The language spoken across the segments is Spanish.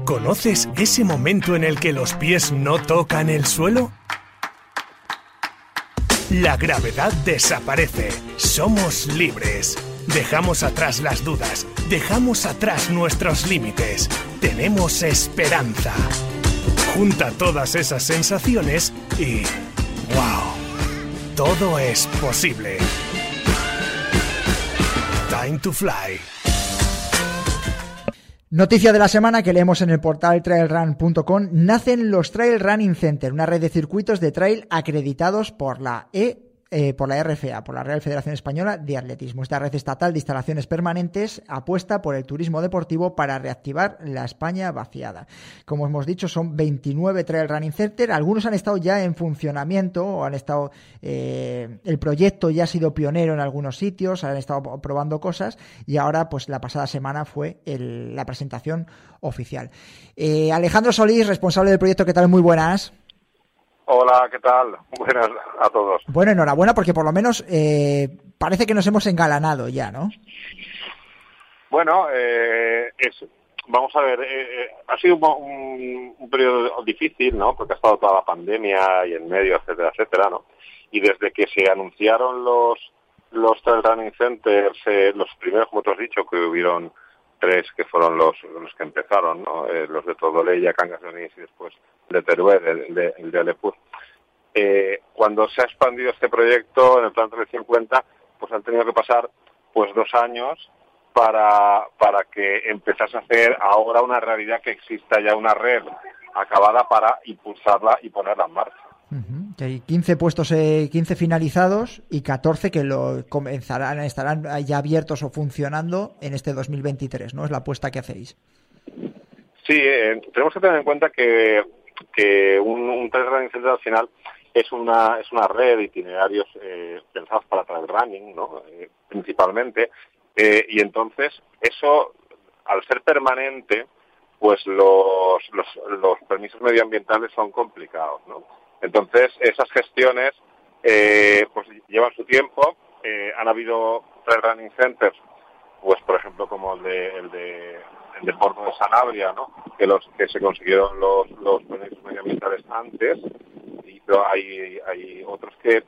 ¿Conoces ese momento en el que los pies no tocan el suelo? La gravedad desaparece. Somos libres. Dejamos atrás las dudas. Dejamos atrás nuestros límites. Tenemos esperanza. Junta todas esas sensaciones y... ¡wow! Todo es posible. Time to fly. Noticia de la semana que leemos en el portal trailrun.com. Nacen los Trail Running Center, una red de circuitos de trail acreditados por la RFA, por la Real Federación Española de Atletismo. Esta red estatal de instalaciones permanentes apuesta por el turismo deportivo para reactivar la España vaciada. Como hemos dicho, son 29 Trail Running Center. Algunos han estado ya en funcionamiento o han estado, el proyecto ya ha sido pionero en algunos sitios, han estado probando cosas y ahora, pues la pasada semana fue la presentación oficial. Alejandro Solís, responsable del proyecto, ¿qué tal? Muy buenas. Hola, ¿qué tal? Buenas a todos. Bueno, enhorabuena porque por lo menos parece que nos hemos engalanado ya, ¿no? Bueno, vamos a ver, ha sido un periodo difícil, ¿no? Porque ha estado toda la pandemia y en medio, etcétera, etcétera, ¿no? Y desde que se anunciaron los Trail Running Centers, los primeros, como tú has dicho, que hubieron 3 que fueron los que empezaron, ¿no? Los de Tordolella, Cangas de Onís y después de Teruel, el de Alepur. Cuando se ha expandido este proyecto en el Plan 350, pues han tenido que pasar pues 2 años para que empezase a hacer ahora una realidad, que exista ya una red acabada para impulsarla y ponerla en marcha. Uh-huh. Hay 15 puestos, 15 finalizados y 14 que estarán ya abiertos o funcionando en este 2023, ¿no? Es la apuesta que hacéis. Sí, tenemos que tener en cuenta que un trail running center al final es una red de itinerarios pensados para trail running, ¿no? Principalmente, y entonces eso, al ser permanente, pues los permisos medioambientales son complicados, ¿no? Entonces esas gestiones pues llevan su tiempo. Han habido trail running centers, pues por ejemplo como el de Porto de Sanabria, ¿no? Que se consiguieron los permisos medioambientales antes, pero hay otros que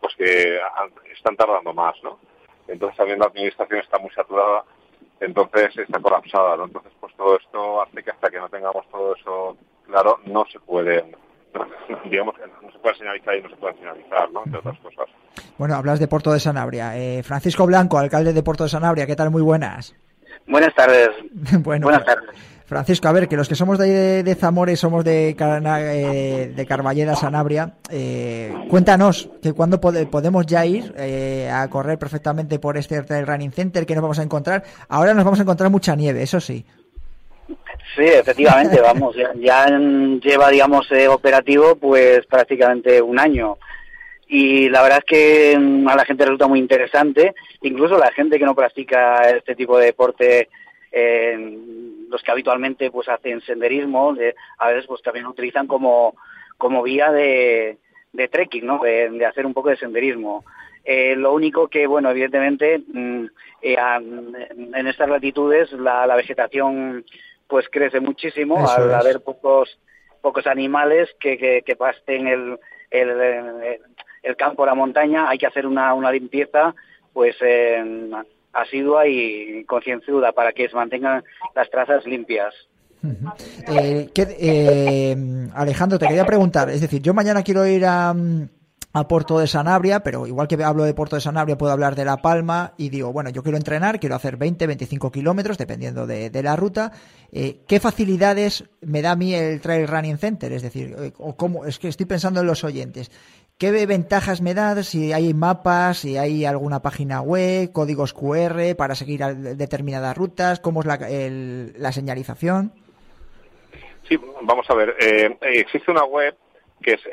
están tardando más, ¿no? Entonces también la administración está muy saturada, entonces está colapsada, ¿no? Entonces pues todo esto hace que hasta que no tengamos todo eso claro no se puede, digamos, no se puede señalizar y no se puede finalizar, ¿no? Entre otras cosas. Bueno, hablas de Porto de Sanabria. Francisco Blanco, alcalde de Porto de Sanabria, ¿qué tal? Muy buenas. Buenas tardes. Bueno, buenas tardes. Francisco, a ver, que los que somos de Zamora y somos de Carballeda, Sanabria, cuéntanos que cuándo podemos ya ir a correr perfectamente por este Trail Running Center, que nos vamos a encontrar. Ahora nos vamos a encontrar mucha nieve, eso sí. Sí, efectivamente, vamos, ya lleva, digamos, operativo pues prácticamente 1 año. Y la verdad es que a la gente resulta muy interesante, incluso la gente que no practica este tipo de deporte, los que habitualmente pues hacen senderismo, a veces pues también lo utilizan como vía de trekking, ¿no? De hacer un poco de senderismo. Lo único que, bueno, evidentemente en estas latitudes la vegetación pues crece muchísimo. Eso al haber pocos animales que pasten el campo, la montaña, hay que hacer una limpieza pues asidua y concienzuda para que se mantengan las trazas limpias. Alejandro, te quería preguntar, es decir, yo mañana quiero ir a Porto de Sanabria, pero igual que hablo de Porto de Sanabria puedo hablar de La Palma y digo, bueno, yo quiero entrenar, quiero hacer 20-25 kilómetros dependiendo de la ruta. ¿Qué facilidades me da a mí el Trail Running Center? Es decir, es que estoy pensando en los oyentes. ¿Qué ventajas me da? Si hay mapas, si hay alguna página web, códigos QR para seguir determinadas rutas, ¿cómo es la señalización? Sí, vamos a ver. Existe una web que es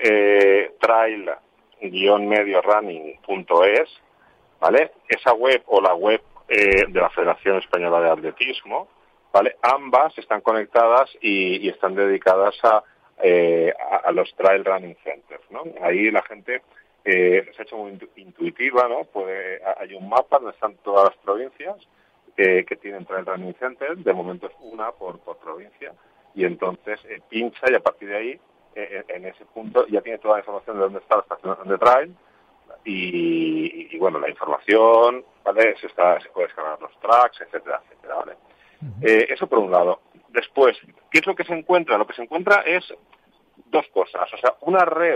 trail-mediorunning.es, ¿vale? Esa web o la web de la Federación Española de Atletismo, ¿vale? Ambas están conectadas y están dedicadas a los Trail Running Centers, ¿no? Ahí la gente se ha hecho muy intuitiva, ¿no? Hay un mapa donde están todas las provincias que tienen Trail Running Centers. De momento es una por provincia. y entonces pincha y a partir de ahí, en ese punto, ya tiene toda la información de dónde está la estación de trail y bueno, la información, ¿vale? Se puede escanear los tracks, etcétera, etcétera, ¿vale? Eso por un lado. Después, ¿qué es lo que se encuentra? Lo que se encuentra es dos cosas, o sea, una red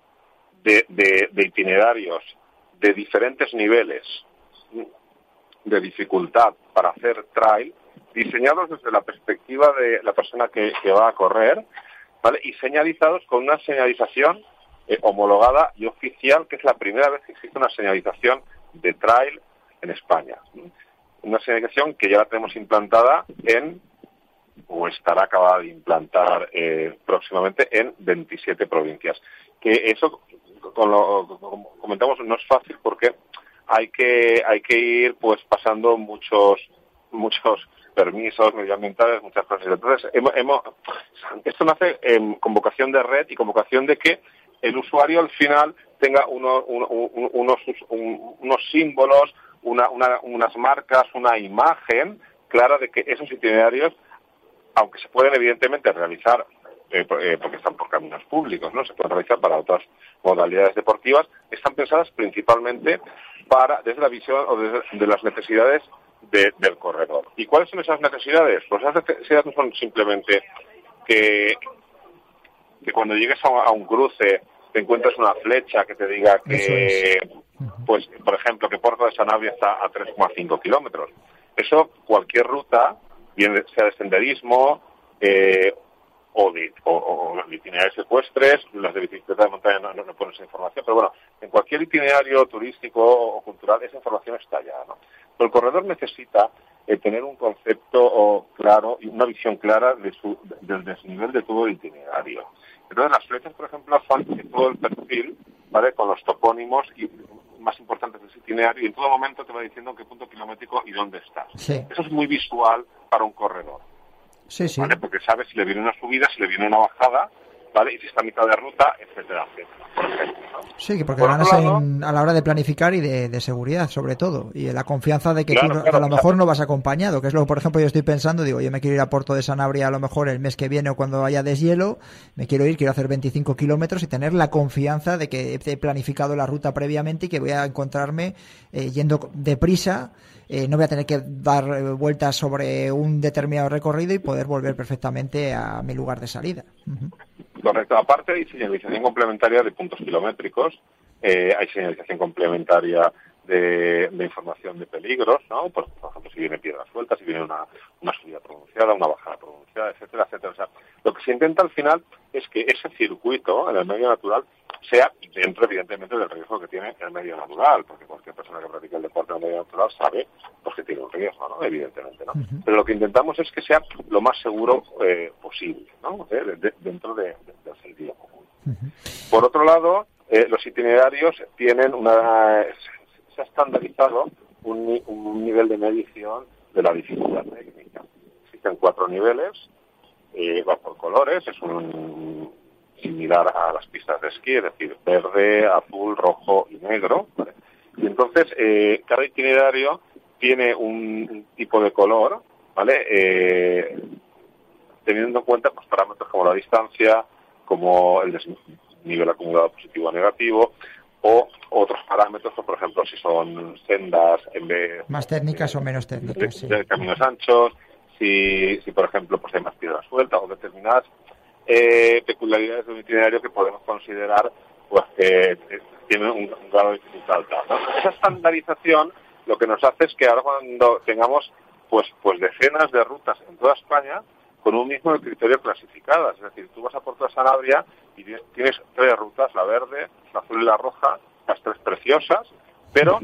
de itinerarios de diferentes niveles de dificultad para hacer trail, diseñados desde la perspectiva de la persona que va a correr, ¿vale? Y señalizados con una señalización homologada y oficial, que es la primera vez que existe una señalización de trail en España. Una señalización que ya la tenemos implantada o estará acabada de implantar próximamente en 27 provincias. Que eso, como comentamos, no es fácil porque hay que ir pues pasando muchos permisos medioambientales, muchas cosas. Entonces, esto nace con vocación de red y con vocación de que el usuario al final tenga unos símbolos, unas marcas, una imagen clara de que esos itinerarios, aunque se pueden evidentemente realizar porque están por caminos públicos, ¿no? Se pueden realizar para otras modalidades deportivas, están pensadas principalmente desde la visión o de las necesidades del corredor. ¿Y cuáles son esas necesidades? Pues esas necesidades no son simplemente que cuando llegues a un cruce te encuentres una flecha que te diga que, pues, por ejemplo, que Porto de Sanabria está a 3,5 kilómetros. Eso, cualquier ruta, bien sea de senderismo o de itinerarios ecuestres, las de bicicleta de montaña no ponen esa información, pero bueno, en cualquier itinerario turístico o cultural esa información está ya, ¿no? Pero el corredor necesita tener un concepto claro y una visión clara del desnivel de todo el itinerario. Entonces las flechas, por ejemplo, son todo el perfil, ¿vale? Con los topónimos y más importantes de ese itinerario, y en todo momento te va diciendo en qué punto kilométrico y dónde estás. Sí. Eso es muy visual para un corredor. Sí, sí. ¿Vale? Porque sabes si le viene una subida, si le viene una bajada, ¿vale? Y si está a mitad de ruta, etcétera, etcétera, por ejemplo, ¿no? Sí, porque por ganas lado, a la hora de planificar y de seguridad, sobre todo, y la confianza de que claro, tú a lo mejor no vas acompañado, que es lo que, por ejemplo, yo estoy pensando, digo, yo me quiero ir a Porto de Sanabria a lo mejor el mes que viene o cuando haya deshielo, quiero hacer 25 kilómetros y tener la confianza de que he planificado la ruta previamente y que voy a encontrarme yendo deprisa. No voy a tener que dar vueltas sobre un determinado recorrido y poder volver perfectamente a mi lugar de salida. Correcto. Aparte hay señalización complementaria de puntos kilométricos, hay señalización complementaria de información de peligros, ¿no? Por ejemplo, si viene piedra suelta, si viene una subida pronunciada, una bajada pronunciada, etcétera, etcétera. O sea, lo que se intenta al final es que ese circuito en el medio natural sea dentro, evidentemente, del riesgo que tiene el medio natural, porque cualquier persona que practica el deporte en el medio natural sabe pues, que tiene un riesgo, ¿no? Evidentemente, ¿no? Pero lo que intentamos es que sea lo más seguro posible, ¿no? Dentro del sentido común. Por otro lado, los itinerarios tienen se ha estandarizado un nivel de medición de la dificultad técnica. Existen 4 niveles, va por colores, es similar a las pistas de esquí, es decir, verde, azul, rojo y negro, ¿vale? Y entonces cada itinerario tiene un tipo de color, ¿vale? Teniendo en cuenta pues, parámetros como la distancia, como el nivel acumulado positivo o negativo, o otros parámetros, por ejemplo, si son sendas en vez más técnicas o menos técnicas, sí. De caminos anchos, si por ejemplo pues hay más piedras sueltas o determinadas peculiaridades de un itinerario que podemos considerar pues que tienen un grado de dificultad alta, ¿no? Esa estandarización lo que nos hace es que ahora cuando tengamos pues decenas de rutas en toda España con un mismo criterio clasificadas, es decir, tú vas a Porto de Sanabria y tienes 3 rutas, la verde, la azul y la roja, las 3 preciosas, pero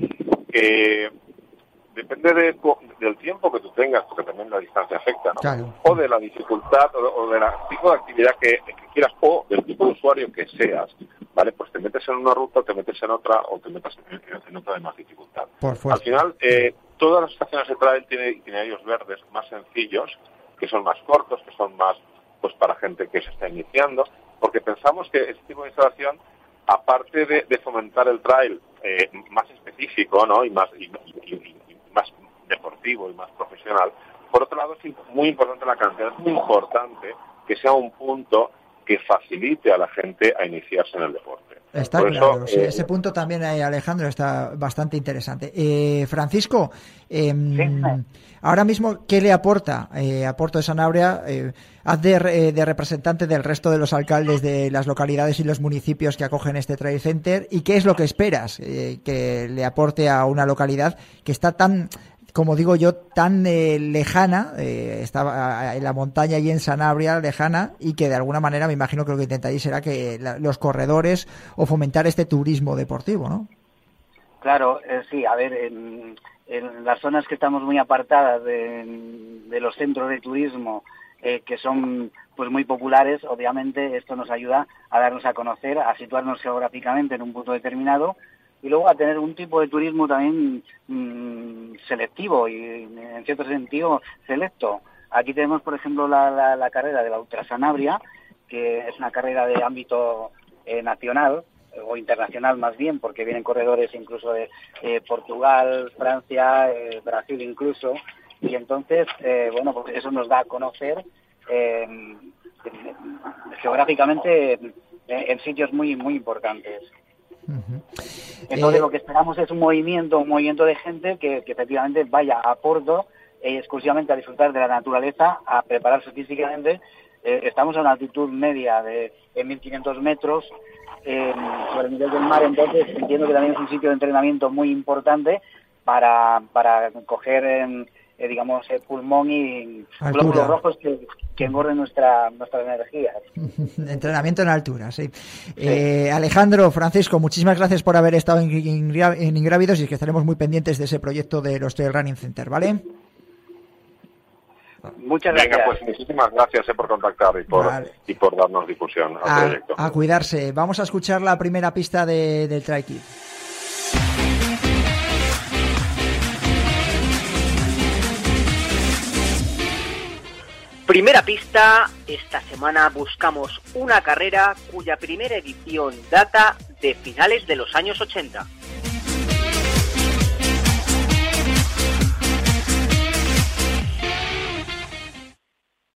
depende del tiempo que tú tengas, porque también la distancia afecta, ¿no? Claro. O de la dificultad o del tipo de actividad que quieras, o del tipo de usuario que seas, ¿vale? Pues te metes en una ruta, te metes en otra, o te metes en otra de más dificultad. Al final, todas las estaciones de trail tienen itinerarios verdes más sencillos, que son más cortos, que son más pues para gente que se está iniciando, porque pensamos que este tipo de instalación, aparte de fomentar el trail más específico, ¿no? y más deportivo y más profesional, por otro lado, es muy importante la cantidad, es muy importante que sea un punto que facilite a la gente a iniciarse en el deporte. Está por claro, eso, sí, ese punto también, Alejandro, está bastante interesante. Francisco, ahora mismo, ¿qué le aporta a Porto de Sanabria? Haz de representante del resto de los alcaldes de las localidades y los municipios que acogen este Trail Center, ¿y qué es lo que esperas que le aporte a una localidad que está tan, como digo yo, tan lejana, está en la montaña y en Sanabria, lejana, y que de alguna manera me imagino que lo que intentaréis será que los corredores o fomentar este turismo deportivo, ¿no? Claro, sí, a ver, en las zonas que estamos muy apartadas de los centros de turismo, que son pues muy populares, obviamente esto nos ayuda a darnos a conocer, a situarnos geográficamente en un punto determinado, y luego a tener un tipo de turismo también selectivo y en cierto sentido selecto. Aquí tenemos, por ejemplo, la carrera de la Ultra Sanabria, que es una carrera de ámbito nacional o internacional más bien, porque vienen corredores incluso de Portugal, Francia, Brasil incluso, y entonces, bueno, pues eso nos da a conocer geográficamente en sitios muy, muy importantes. Uh-huh. Entonces lo que esperamos es un movimiento de gente que efectivamente vaya a Porto exclusivamente a disfrutar de la naturaleza, a prepararse físicamente. Estamos a una altitud media de 1.500 metros sobre el nivel del mar, entonces entiendo que también es un sitio de entrenamiento muy importante para coger digamos pulmón y glóbulos rojos que engorden nuestra energía. Entrenamiento en altura, sí. Alejandro, Francisco, muchísimas gracias por haber estado en Ingrávidos, y que estaremos muy pendientes de ese proyecto de los Trail Running Center, ¿vale? Muchas gracias. Venga, pues muchísimas gracias por contactar y por darnos difusión al proyecto. A cuidarse. Vamos a escuchar la primera pista del Trail Kit. Primera pista, esta semana buscamos una carrera cuya primera edición data de finales de los años 80.